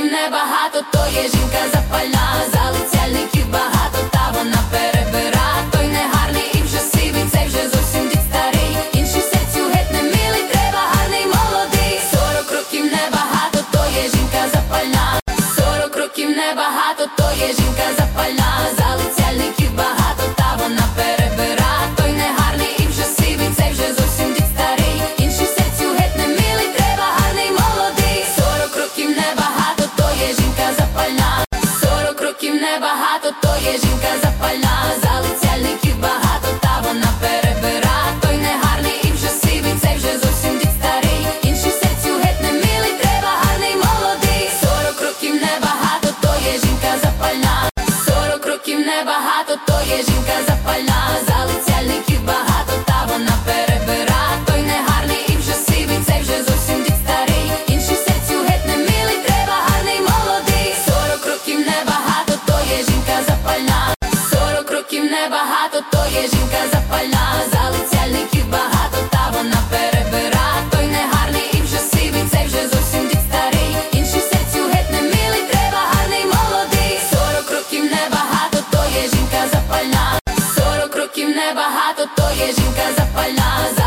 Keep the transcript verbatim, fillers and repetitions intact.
небагато, то є жінка запальна, залицяльників багато, та вона перебира. Той негарний і вже сивий, цей вже зовсім дід старий, інший серцю геть не милий, треба гарний молодий. Сорок років небагато, то є жінка запальна, сорок років небагато, то є жінка запальна, залицяльників багато, та вона перебира. Той негарний і вже сивий, цей вже зовсім дід старий, інший серцю геть не милий, треба гарний молодий. Сорок років небагато, то є жінка запальна, сорок років небагато, то є жінка запальна, залицяльників багато, та вона перебира. Той негарний і вже сивий, цей вже зовсім дід старий, інший серцю геть не милий, треба гарний молодий. Сорок років небагато, то є жінка запальна, сорок років небагато, то є жінка запальна, залицяльників багато, та вона перебира. Той негарний і вже сивий, цей вже зовсім дід старий, інший серцю геть не милий, треба гарний молодий. Сорок років небагато, то є жінка запальна, сорок років небагато, то є жінка запальна, залицяльників багато, та вона перебира. Той негарний і вже сивий, цей вже зовсім дід старий, інший серцю геть не милий, треба гарний молодий. Сорок років небагато, то є жінка запальна, сорок років небагато, то є жінка запальна.